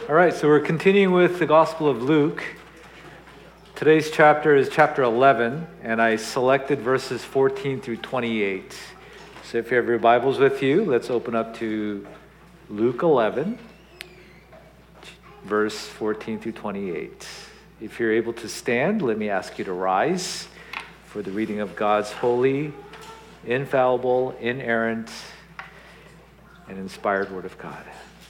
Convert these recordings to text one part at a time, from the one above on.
All right, so we're continuing with the Gospel of Luke. Today's chapter is chapter 11, and I selected verses 14 through 28. So if you have your Bibles with you, let's open up to Luke 11, verse 14 through 28. If you're able to stand, let me ask you to rise for the reading of God's holy, infallible, inerrant, and inspired Word of God.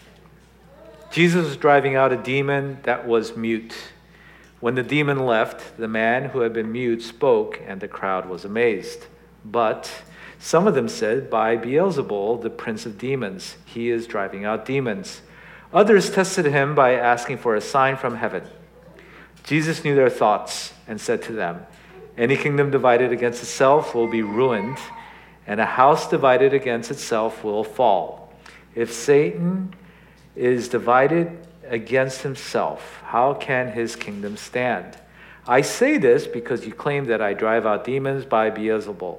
Jesus was driving out a demon that was mute. When the demon left, the man who had been mute spoke, and the crowd was amazed. But some of them said, "By Beelzebul, the prince of demons, he is driving out demons." Others tested him by asking for a sign from heaven. Jesus knew their thoughts and said to them, "Any kingdom divided against itself will be ruined, and a house divided against itself will fall. If Satan is divided against himself, how can his kingdom stand? I say this because you claim that I drive out demons by Beelzebul.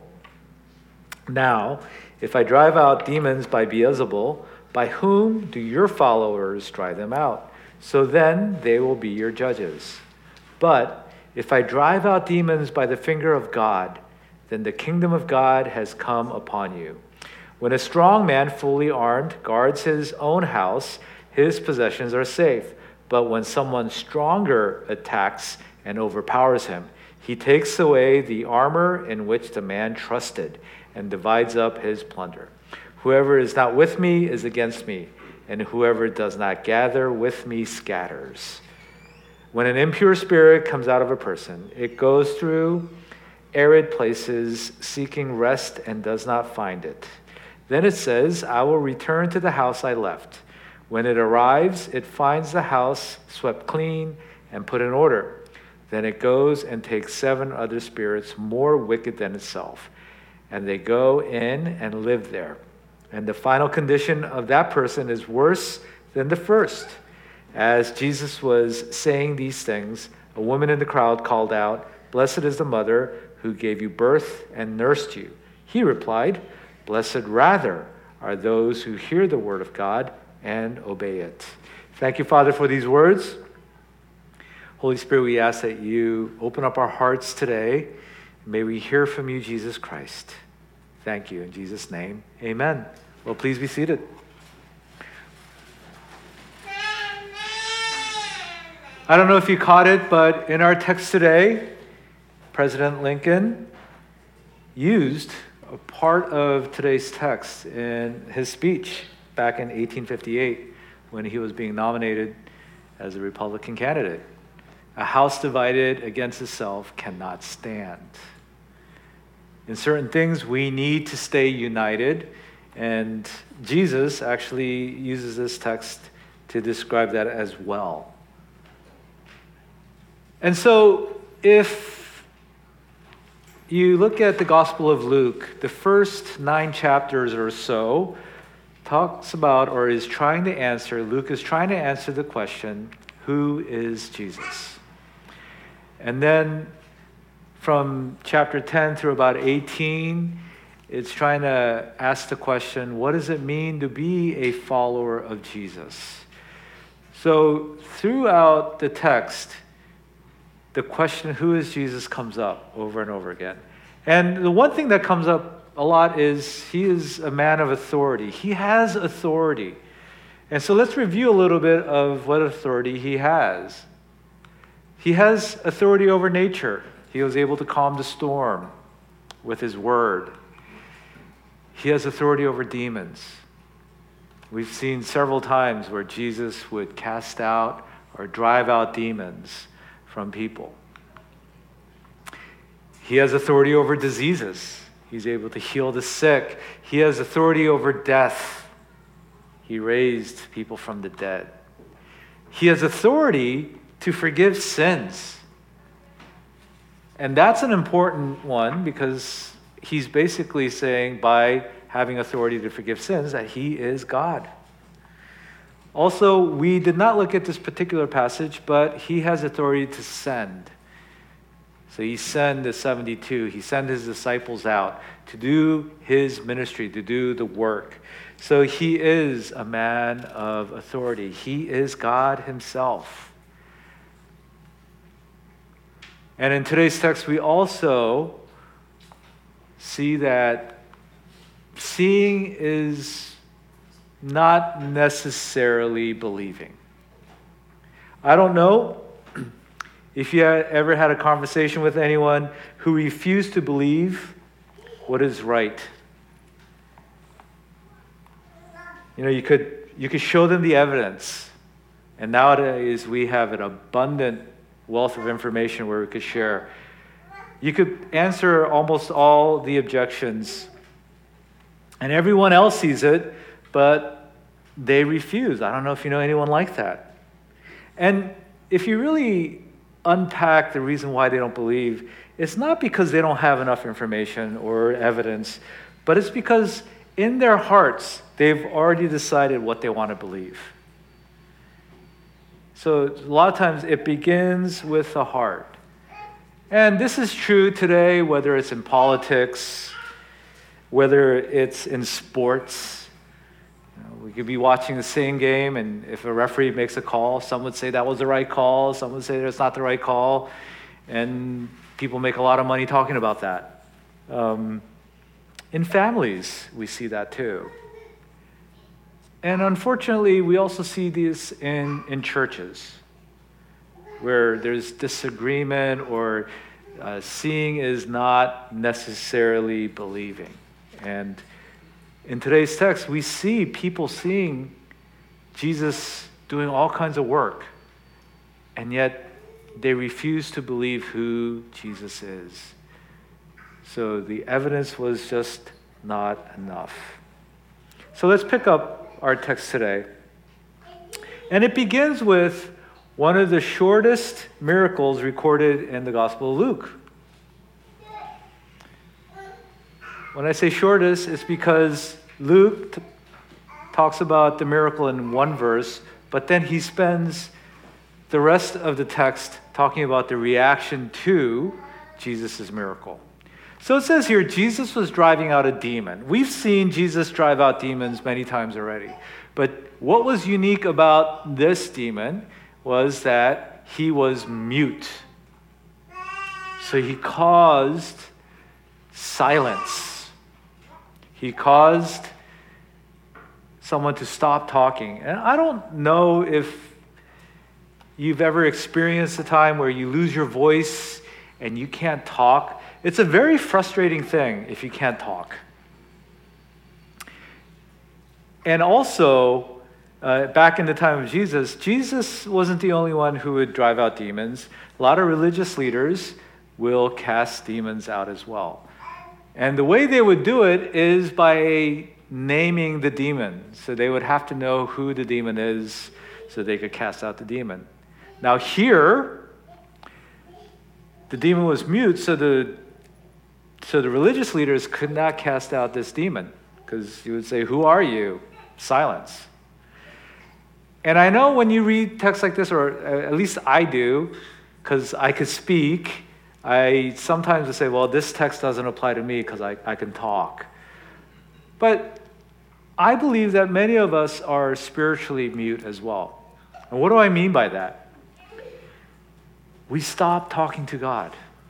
Now, if I drive out demons by Beelzebul, by whom do your followers drive them out? So then they will be your judges. But if I drive out demons by the finger of God, then the kingdom of God has come upon you. When a strong man, fully armed, guards his own house, his possessions are safe. But when someone stronger attacks and overpowers him, he takes away the armor in which the man trusted and divides up his plunder. Whoever is not with me is against me, and whoever does not gather with me scatters. When an impure spirit comes out of a person, it goes through arid places seeking rest and does not find it. Then it says, I will return to the house I left. When it arrives, it finds the house swept clean and put in order. Then it goes and takes 7 other spirits more wicked than itself, and they go in and live there. And the final condition of that person is worse than the first. As Jesus was saying these things, a woman in the crowd called out, "Blessed is the mother who gave you birth and nursed you." He replied, "Blessed rather are those who hear the word of God and obey it." Thank you, Father, for these words. Holy Spirit, we ask that you open up our hearts today. May we hear from you, Jesus Christ. Thank you. In Jesus' name, amen. Well, please be seated. I don't know if you caught it, but in our text today, President Lincoln used a part of today's text in his speech back in 1858 when he was being nominated as a Republican candidate. A house divided against itself cannot stand. In certain things, we need to stay united, and Jesus actually uses this text to describe that as well. And so, if you look at the Gospel of Luke, the first 9 chapters or so talks about, or is trying to answer, Luke is trying to answer the question, who is Jesus? And then from chapter 10 through about 18, it's trying to ask the question, what does it mean to be a follower of Jesus? So throughout the text, the question, who is Jesus, comes up over and over again. And the one thing that comes up a lot is he is a man of authority. He has authority. And so let's review a little bit of what authority he has. He has authority over nature. He was able to calm the storm with his word. He has authority over demons. We've seen several times where Jesus would cast out or drive out demons from people. He has authority over diseases. He's able to heal the sick. He has authority over death. He raised people from the dead. He has authority to forgive sins. And that's an important one because he's basically saying by having authority to forgive sins that he is God. Also, we did not look at this particular passage, but he has authority to send. So he sent the 72, he sent his disciples out to do his ministry, to do the work. So he is a man of authority. He is God himself. And in today's text, we also see that seeing is not necessarily believing. I don't know if you ever had a conversation with anyone who refused to believe what is right. You could show them the evidence. And nowadays we have an abundant wealth of information where we could share. You could answer almost all the objections, and everyone else sees it, but they refuse. I don't know if you know anyone like that. And if you really unpack the reason why they don't believe, it's not because they don't have enough information or evidence, but it's because in their hearts, they've already decided what they want to believe. So a lot of times it begins with the heart. And this is true today, whether it's in politics, whether it's in sports. We could be watching the same game, and if a referee makes a call, some would say that was the right call, some would say that's not the right call, and people make a lot of money talking about that. In families, we see that too. And unfortunately, we also see this in churches, where there's disagreement or seeing is not necessarily believing. And in today's text, we see people seeing Jesus doing all kinds of work, and yet they refuse to believe who Jesus is. So the evidence was just not enough. So let's pick up our text today. And it begins with one of the shortest miracles recorded in the Gospel of Luke. When I say shortest, it's because Luke talks about the miracle in one verse, but then he spends the rest of the text talking about the reaction to Jesus' miracle. So it says here, Jesus was driving out a demon. We've seen Jesus drive out demons many times already. But what was unique about this demon was that he was mute. So he caused silence. He caused someone to stop talking. And I don't know if you've ever experienced a time where you lose your voice and you can't talk. It's a very frustrating thing if you can't talk. And also, back in the time of Jesus, Jesus wasn't the only one who would drive out demons. A lot of religious leaders will cast demons out as well. And the way they would do it is by naming the demon. So they would have to know who the demon is so they could cast out the demon. Now here, the demon was mute, so the religious leaders could not cast out this demon, because you would say, "Who are you?" Silence. And I know when you read texts like this, or at least I do, because I could speak, I sometimes would say, well, this text doesn't apply to me because I can talk. But I believe that many of us are spiritually mute as well. And what do I mean by that? We stop talking to God.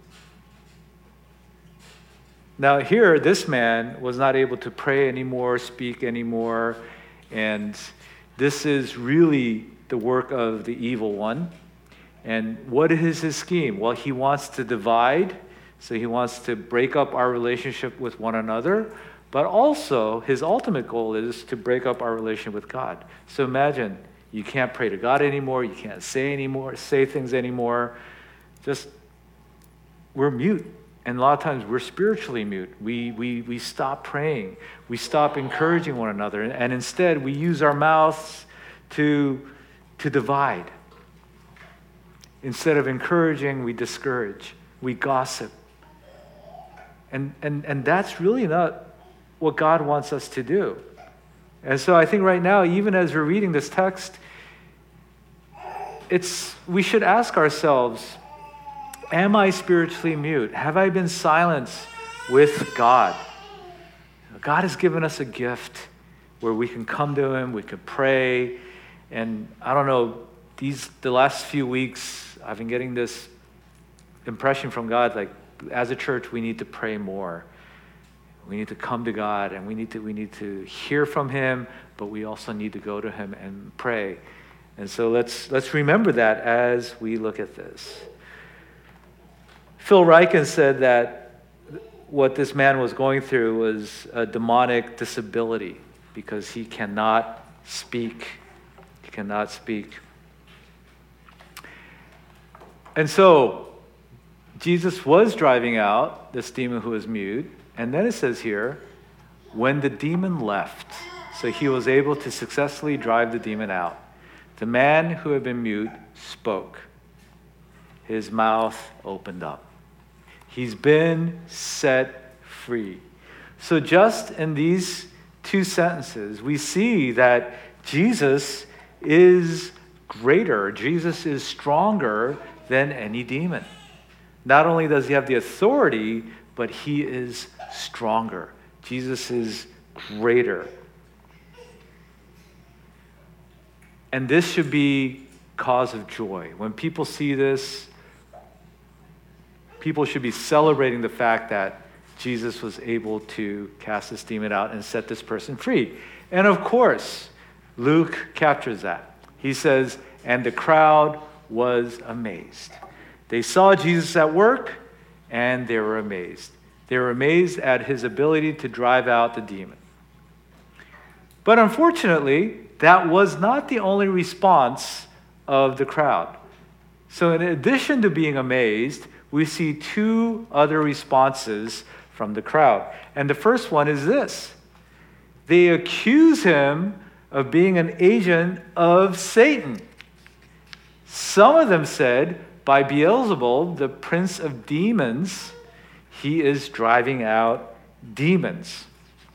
Now here, this man was not able to pray anymore, speak anymore, and this is really the work of the evil one. And what is his scheme? Well, he wants to divide, so he wants to break up our relationship with one another, but also his ultimate goal is to break up our relationship with God. So imagine, you can't pray to God anymore, you can't say things anymore, just, we're mute. And a lot of times we're spiritually mute. We stop praying. We stop encouraging one another. And instead we use our mouths to divide. Instead of encouraging, we discourage. We gossip. And that's really not what God wants us to do. And so I think right now, even as we're reading this text, we should ask ourselves, Am I spiritually mute? Have I been silenced with God? God has given us a gift where we can come to him, we can pray. And I don't know, the last few weeks, I've been getting this impression from God, like as a church, we need to pray more. We need to come to God, and we need to hear from him, but we also need to go to him and pray. And so let's remember that as we look at this. Phil Ryken said that what this man was going through was a demonic disability because he cannot speak. He cannot speak. And so Jesus was driving out this demon who was mute. And then it says here, when the demon left, so he was able to successfully drive the demon out, the man who had been mute spoke. His mouth opened up. He's been set free. So just in these two sentences, we see that Jesus is greater. Jesus is stronger than any demon. Not only does he have the authority, but he is stronger. Jesus is greater. And this should be cause of joy. When people see this, people should be celebrating the fact that Jesus was able to cast this demon out and set this person free. And of course, Luke captures that. He says, and the crowd was amazed. They saw Jesus at work, and they were amazed. They were amazed at his ability to drive out the demon. But unfortunately, that was not the only response of the crowd. So in addition to being amazed, we see two other responses from the crowd. And the first one is this. They accuse him of being an agent of Satan. Some of them said, by Beelzebul, the prince of demons, he is driving out demons.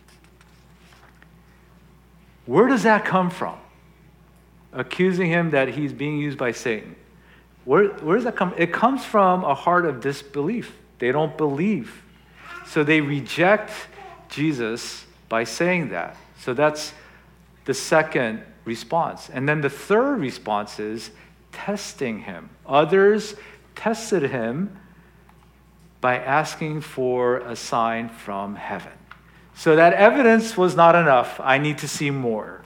Where does that come from? Accusing him that he's being used by Satan. Where does that come? It comes from a heart of disbelief. They don't believe. So they reject Jesus by saying that. So that's the second response. And then the third response is testing him. Others tested him by asking for a sign from heaven. So that evidence was not enough. I need to see more.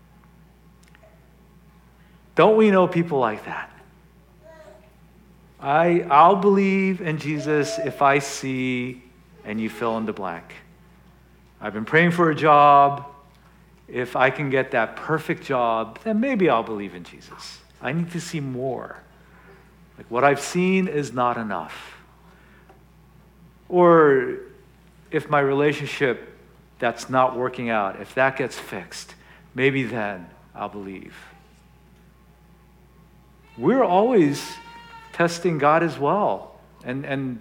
Don't we know people like that? I'll believe in Jesus if I see, and you fill in the blank. I've been praying for a job. If I can get that perfect job, then maybe I'll believe in Jesus. I need to see more. Like what I've seen is not enough. Or if my relationship that's not working out, if that gets fixed, maybe then I'll believe. We're always testing God as well. And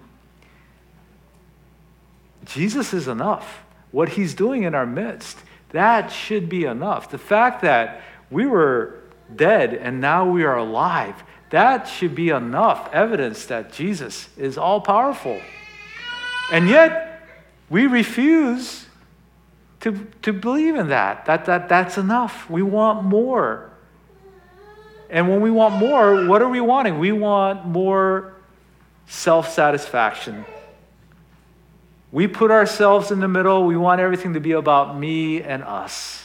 Jesus is enough. What he's doing in our midst, that should be enough. The fact that we were dead and now we are alive, that should be enough evidence that Jesus is all-powerful. And yet, we refuse to believe in that. That's enough. We want more. And when we want more, what are we wanting? We want more self-satisfaction. We put ourselves in the middle. We want everything to be about me and us.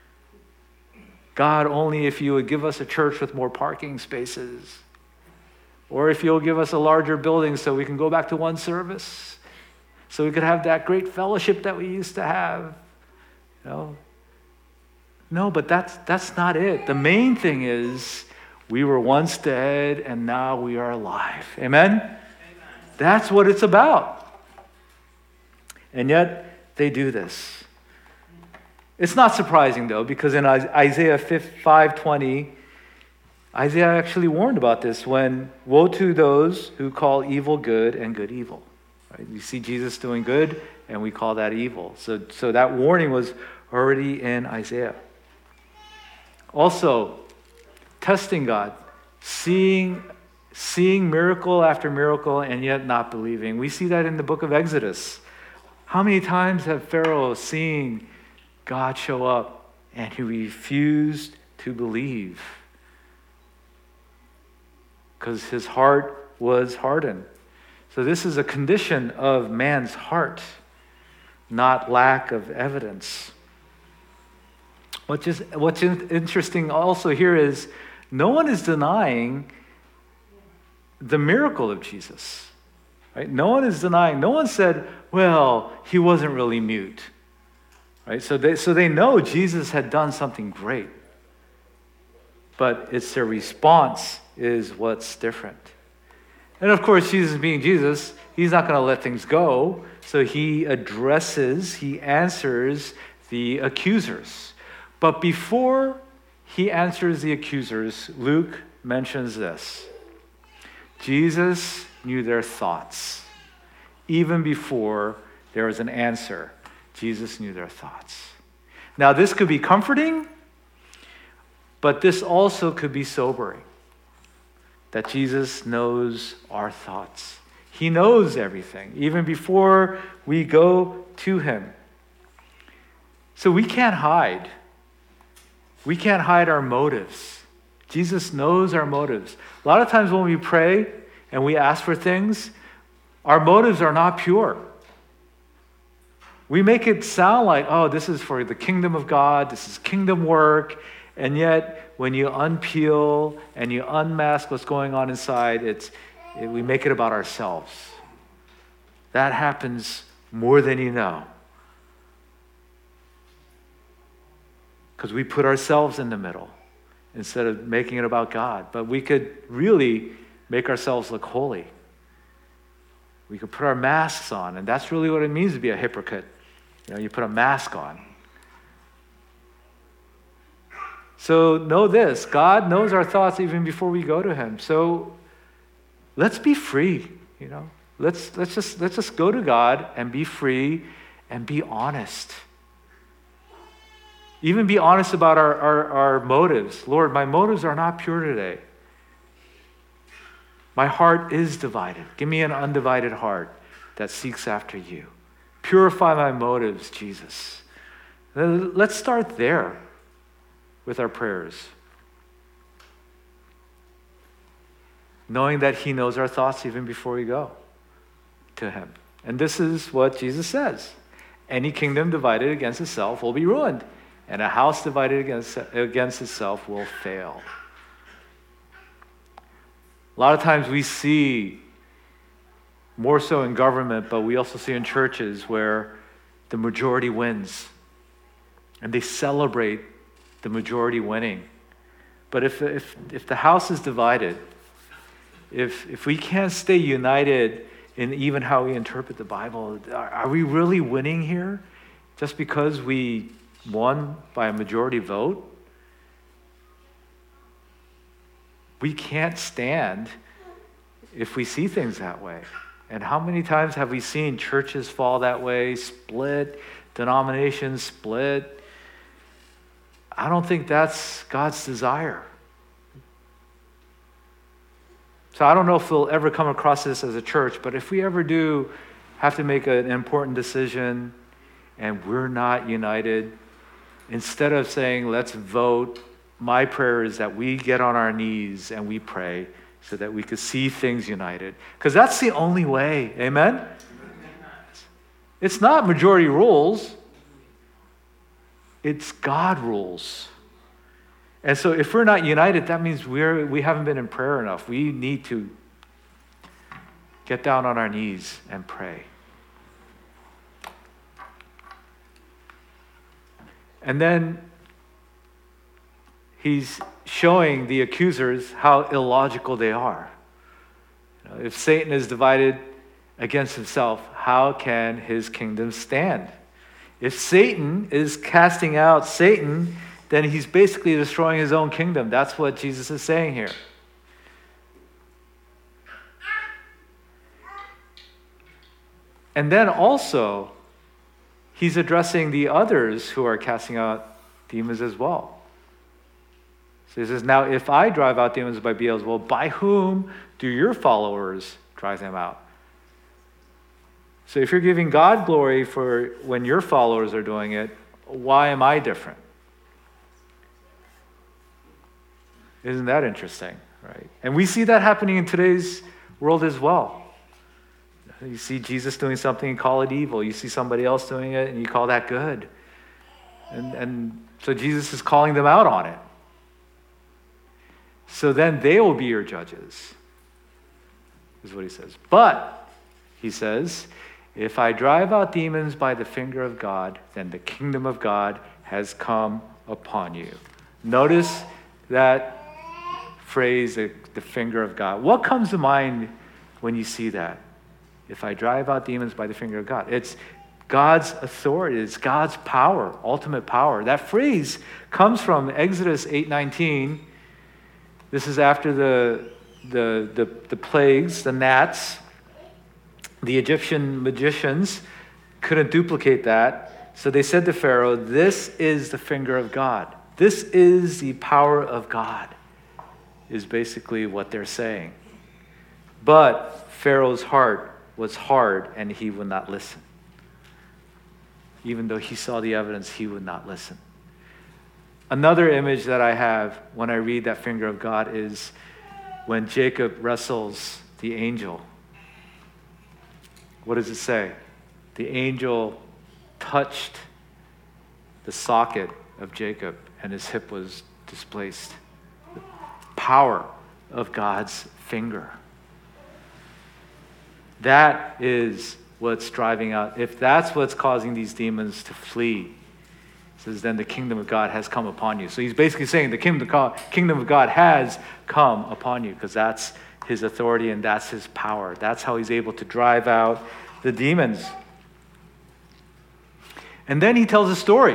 God, only if you would give us a church with more parking spaces. Or if you'll give us a larger building so we can go back to one service. So we could have that great fellowship that we used to have. You know? No, but that's not it. The main thing is we were once dead and now we are alive. Amen? That's what it's about. And yet they do this. It's not surprising though, because in Isaiah 5:20, Isaiah actually warned about this when, woe to those who call evil good and good evil. Right? We see Jesus doing good and we call that evil. So that warning was already in Isaiah. Also, testing God, seeing seeing miracle after miracle and yet not believing. We see that in the book of Exodus. How many times have Pharaoh seen God show up and he refused to believe? Because his heart was hardened. So this is a condition of man's heart, not lack of evidence. What's interesting also here is no one is denying the miracle of Jesus. Right? No one is denying. No one said, well, he wasn't really mute. Right? So they know Jesus had done something great. But it's their response is what's different. And of course, Jesus being Jesus, he's not going to let things go. So he answers the accusers. But before he answers the accusers, Luke mentions this. Jesus knew their thoughts. Even before there was an answer, Jesus knew their thoughts. Now, this could be comforting, but this also could be sobering. That Jesus knows our thoughts. He knows everything, even before we go to him. So we can't hide. We can't hide our motives. Jesus knows our motives. A lot of times when we pray and we ask for things, our motives are not pure. We make it sound like, oh, this is for the kingdom of God, this is kingdom work, and yet when you unpeel and you unmask what's going on inside, we make it about ourselves. That happens more than you know. Because we put ourselves in the middle instead of making it about God. But we could really make ourselves look holy. We could put our masks on, and that's really what it means to be a hypocrite. You put a mask on. So know this, God knows our thoughts even before we go to him. So let's be free, Let's just go to God and be free and be honest. Even be honest about our motives. Lord, my motives are not pure today. My heart is divided. Give me an undivided heart that seeks after you. Purify my motives, Jesus. Let's start there with our prayers. Knowing that he knows our thoughts even before we go to him. And this is what Jesus says. Any kingdom divided against itself will be ruined, and a house divided against itself will fail. A lot of times we see, more so in government, but we also see in churches where the majority wins. And they celebrate the majority winning. But if the house is divided, if we can't stay united in even how we interpret the Bible, are we really winning here just because we won by a majority vote? We can't stand if we see things that way. And how many times have we seen churches fall that way, split, denominations split? I don't think that's God's desire. So I don't know if we'll ever come across this as a church, but if we ever do have to make an important decision and we're not united, instead of saying, let's vote, my prayer is that we get on our knees and we pray so that we could see things united. Because that's the only way. Amen? It's not majority rules. It's God rules. And so if we're not united, that means we haven't been in prayer enough. We need to get down on our knees and pray. And then he's showing the accusers how illogical they are. If Satan is divided against himself, how can his kingdom stand? If Satan is casting out Satan, then he's basically destroying his own kingdom. That's what Jesus is saying here. And then also, he's addressing the others who are casting out demons as well. So he says, now if I drive out demons by Beelzebul, by whom do your followers drive them out? So if you're giving God glory for when your followers are doing it, why am I different? Isn't that interesting, right? And we see that happening in today's world as well. You see Jesus doing something and call it evil. You see somebody else doing it and you call that good. And so Jesus is calling them out on it. So then they will be your judges, is what he says. But, he says, if I drive out demons by the finger of God, then the kingdom of God has come upon you. Notice that phrase, the finger of God. What comes to mind when you see that? If I drive out demons by the finger of God. It's God's authority. It's God's power, ultimate power. That phrase comes from Exodus 8:19. This is after the plagues, the gnats. The Egyptian magicians couldn't duplicate that. So they said to Pharaoh, this is the finger of God. This is the power of God, is basically what they're saying. But Pharaoh's heart was hard and he would not listen. Even though he saw the evidence, he would not listen. Another image that I have when I read that finger of God is when Jacob wrestles the angel. What does it say? The angel touched the socket of Jacob and his hip was displaced. The power of God's finger. That is what's driving out. If that's what's causing these demons to flee, it says then the kingdom of God has come upon you. So he's basically saying the kingdom of God has come upon you because that's his authority and that's his power. That's how he's able to drive out the demons. And then he tells a story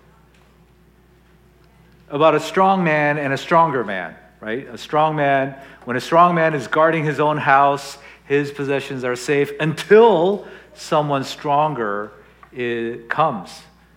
about a strong man and a stronger man, right? A strong man, when a strong man is guarding his own house, his possessions are safe until someone stronger comes.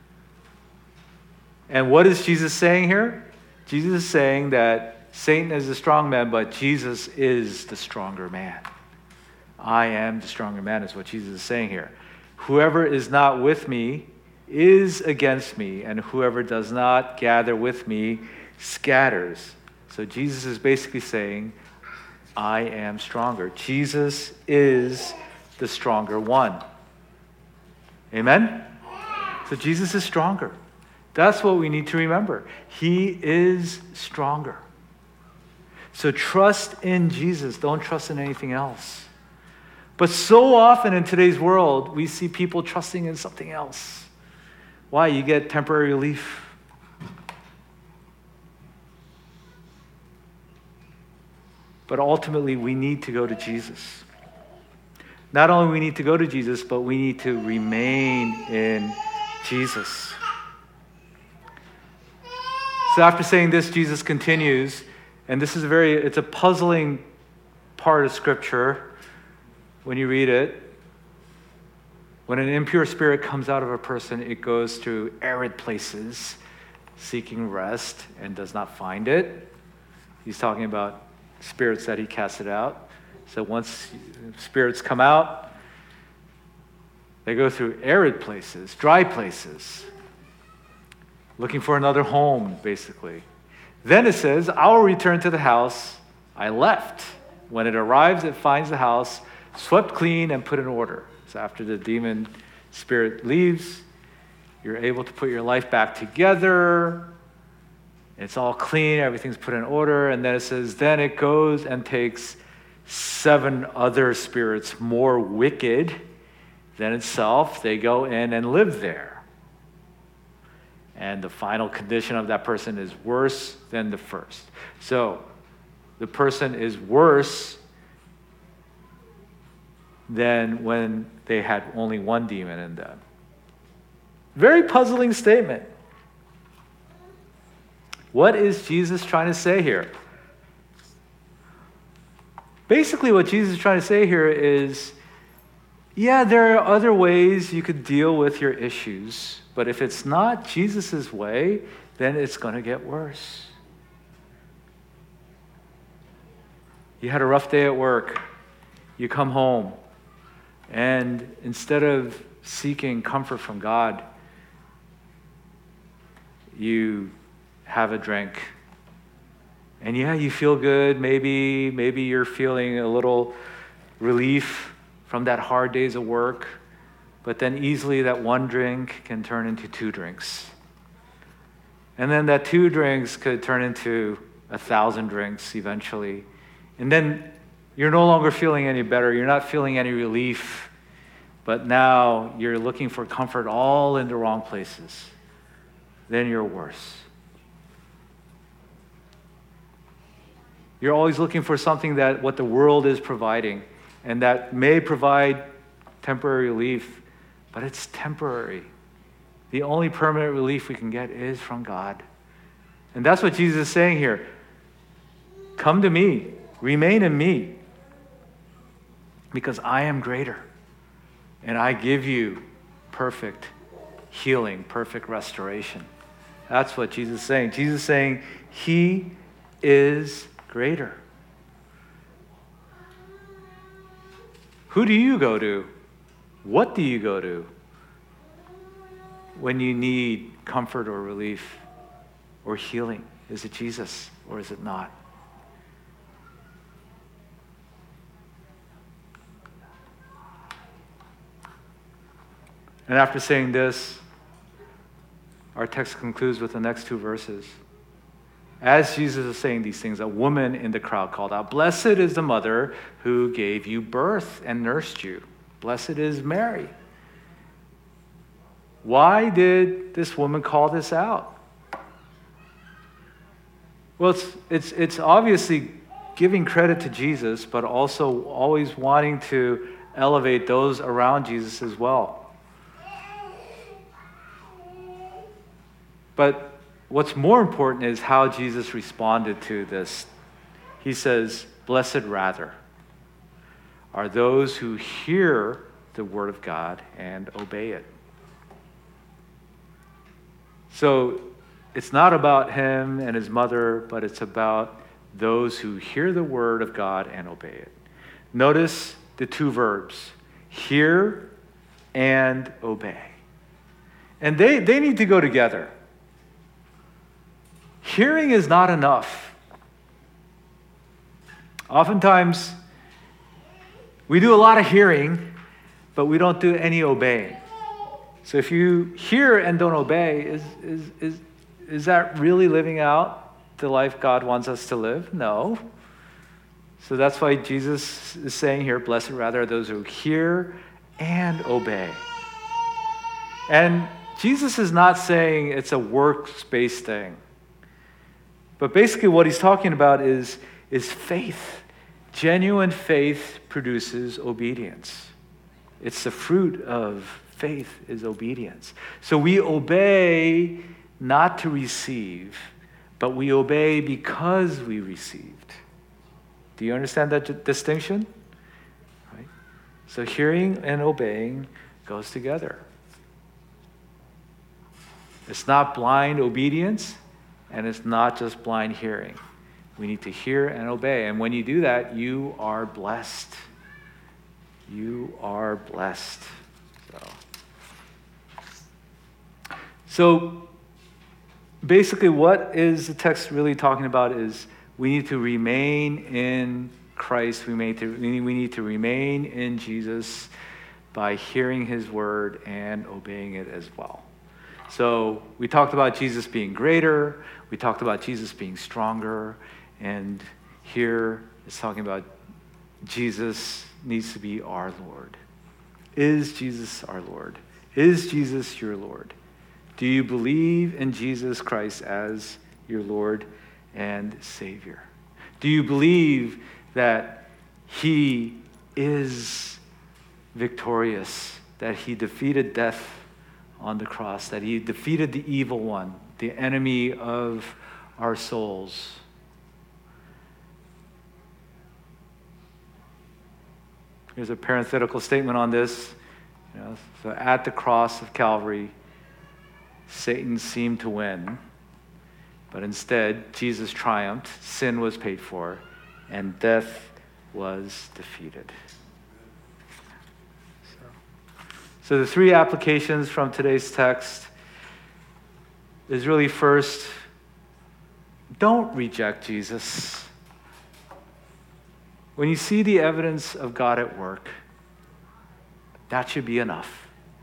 And what is Jesus saying here? Jesus is saying that Satan is the strong man, but Jesus is the stronger man. I am the stronger man is what Jesus is saying here. Whoever is not with me is against me, and whoever does not gather with me scatters. So Jesus is basically saying, I am stronger. Jesus is the stronger one. Amen? So Jesus is stronger. That's what we need to remember. He is stronger. So trust in Jesus. Don't trust in anything else. But so often in today's world, we see people trusting in something else. Why? You get temporary relief. But ultimately, we need to go to Jesus. Not only we need to go to Jesus, but we need to remain in Jesus. So after saying this, Jesus continues, and this is it's a puzzling part of Scripture when you read it. When an impure spirit comes out of a person, it goes to arid places, seeking rest, and does not find it. He's talking about spirits that he casted out. So once spirits come out, they go through arid places, dry places, looking for another home, basically. Then it says, I will return to the house I left. When it arrives, it finds the house swept clean and put in order. So after the demon spirit leaves, you're able to put your life back together. It's all clean, everything's put in order. And then it says, then it goes and takes 7 other spirits more wicked than itself. They go in and live there. And the final condition of that person is worse than the first. So the person is worse than when they had only one demon in them. Very puzzling statement. What is Jesus trying to say here? Basically, what Jesus is trying to say here is, yeah, there are other ways you could deal with your issues, but if it's not Jesus' way, then it's going to get worse. You had a rough day at work. You come home, and instead of seeking comfort from God, you have a drink. And yeah, you feel good. Maybe you're feeling a little relief from that hard days of work. But then easily that one drink can turn into 2 drinks. And then that 2 drinks could turn into 1,000 drinks eventually. And then you're no longer feeling any better. You're not feeling any relief. But now you're looking for comfort all in the wrong places. Then you're worse. You're always looking for something that what the world is providing, and that may provide temporary relief, but it's temporary. The only permanent relief we can get is from God. And that's what Jesus is saying here. Come to me, remain in me, because I am greater, and I give you perfect healing, perfect restoration. That's what Jesus is saying. Jesus is saying he is greater. Who do you go to? What do you go to when you need comfort or relief or healing? Is it Jesus or is it not? And after saying this, our text concludes with the next 2 verses. As Jesus is saying these things, a woman in the crowd called out, "Blessed is the mother who gave you birth and nursed you. Blessed is Mary." Why did this woman call this out? Well, it's obviously giving credit to Jesus, but also always wanting to elevate those around Jesus as well. But what's more important is how Jesus responded to this. He says, "Blessed rather are those who hear the word of God and obey it." So it's not about him and his mother, but it's about those who hear the word of God and obey it. Notice the 2 verbs, hear and obey. And they need to go together. Hearing is not enough. Oftentimes, we do a lot of hearing, but we don't do any obeying. So if you hear and don't obey, is that really living out the life God wants us to live? No. So that's why Jesus is saying here, blessed rather are those who hear and obey. And Jesus is not saying it's a works-based thing. But basically what he's talking about is faith. Genuine faith produces obedience. It's the fruit of faith is obedience. So we obey not to receive, but we obey because we received. Do you understand that distinction? Right? So hearing and obeying goes together. It's not blind obedience, and it's not just blind hearing. We need to hear and obey. And when you do that, you are blessed. You are blessed. So basically what is the text really talking about is we need to remain in Christ. We need to remain in Jesus by hearing his word and obeying it as well. So we talked about Jesus being greater. We talked about Jesus being stronger. And here it's talking about Jesus needs to be our Lord. Is Jesus our Lord? Is Jesus your Lord? Do you believe in Jesus Christ as your Lord and Savior? Do you believe that he is victorious, that he defeated death on the cross, that he defeated the evil one, the enemy of our souls? Here's a parenthetical statement on this. So at the cross of Calvary, Satan seemed to win, but instead, Jesus triumphed, sin was paid for, and death was defeated. So the three applications from today's text is really first, don't reject Jesus. When you see the evidence of God at work, that should be enough.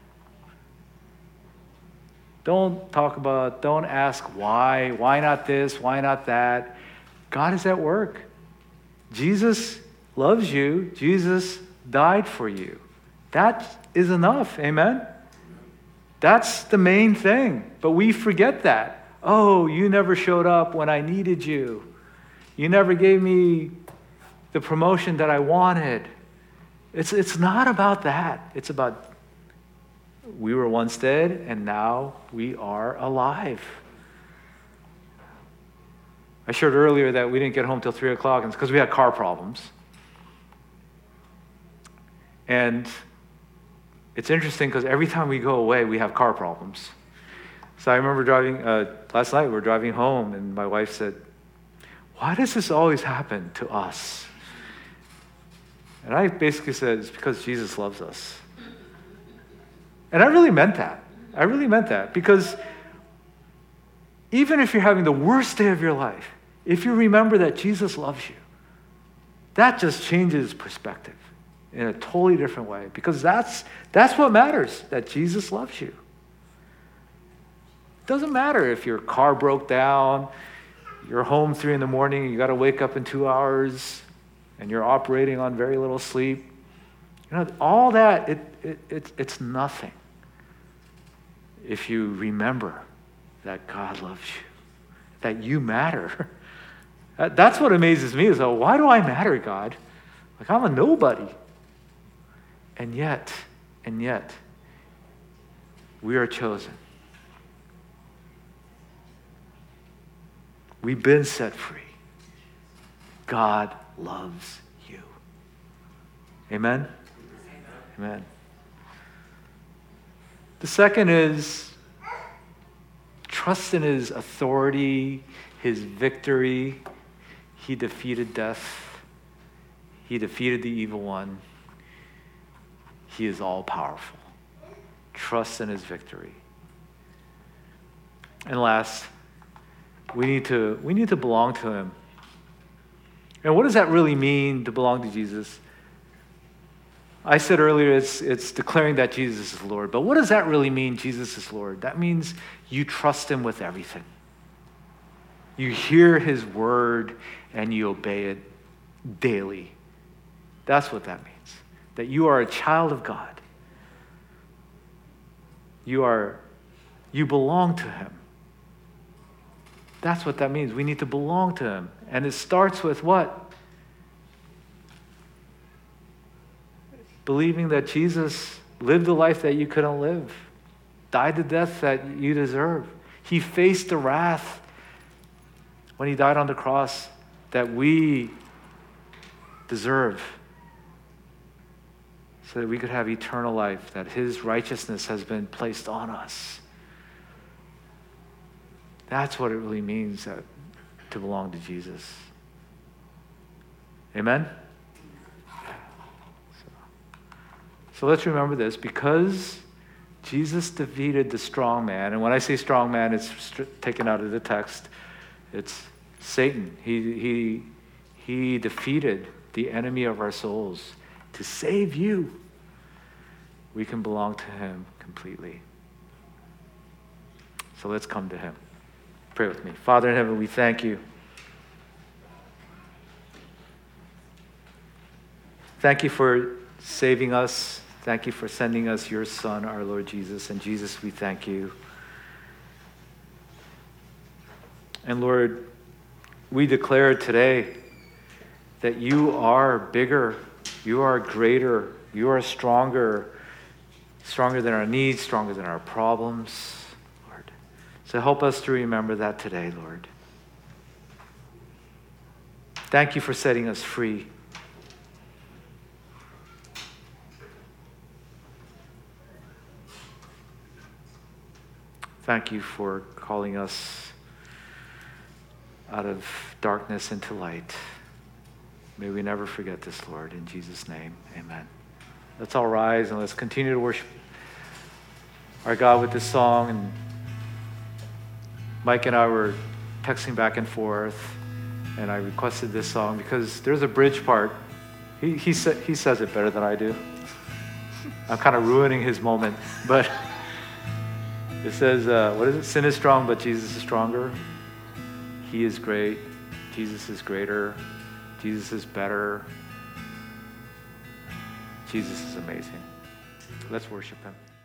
Don't ask why not this, why not that. God is at work. Jesus loves you. Jesus died for you. That is enough, amen? That's the main thing, but we forget that. Oh, you never showed up when I needed you. You never gave me the promotion that I wanted. It's not about that. It's about we were once dead and now we are alive. I shared earlier that we didn't get home till 3 o'clock, and it's because we had car problems. And it's interesting because every time we go away, we have car problems. So I remember driving, last night we were driving home, and my wife said, why does this always happen to us? And I basically said, it's because Jesus loves us. And I really meant that. I really meant that. Because even if you're having the worst day of your life, if you remember that Jesus loves you, that just changes perspective in a totally different way. Because that's what matters, that Jesus loves you. It doesn't matter if your car broke down, you're home 3 a.m, you got to wake up in 2 hours, and you're operating on very little sleep. You know, all that, it's nothing if you remember that God loves you, that you matter. That's what amazes me is, why do I matter, God? Like, I'm a nobody. And yet, we are chosen. We've been set free. God loves you. Amen? Amen. The second is trust in his authority, his victory. He defeated death. He defeated the evil one. He is all powerful. Trust in his victory. And last, we need to belong to him. And what does that really mean to belong to Jesus? I said earlier it's declaring that Jesus is Lord. But what does that really mean, Jesus is Lord? That means you trust him with everything. You hear his word and you obey it daily. That's what that means. That you are a child of God. You belong to him. That's what that means. We need to belong to him. And it starts with what? Believing that Jesus lived the life that you couldn't live, died the death that you deserve. He faced the wrath when he died on the cross that we deserve, so that we could have eternal life, that his righteousness has been placed on us. That's what it really means to belong to Jesus. Amen? So let's remember this. Because Jesus defeated the strong man, and when I say strong man, it's taken out of the text. It's Satan. He defeated the enemy of our souls to save you. We can belong to him completely. So let's come to him. Pray with me. Father in heaven, we thank you. Thank you for saving us. Thank you for sending us your Son, our Lord Jesus. And Jesus, we thank you. And Lord, we declare today that you are bigger, you are greater, you are stronger than our needs, stronger than our problems, Lord. So help us to remember that today, Lord. Thank you for setting us free. Thank you for calling us out of darkness into light. May we never forget this, Lord. In Jesus' name, amen. Let's all rise and let's continue to worship our God with this song. And Mike and I were texting back and forth, and I requested this song because there's a bridge part. He says it better than I do. I'm kind of ruining his moment, but it says, what is it? Sin is strong, but Jesus is stronger. He is great. Jesus is greater. Jesus is better. Jesus is amazing. Let's worship him.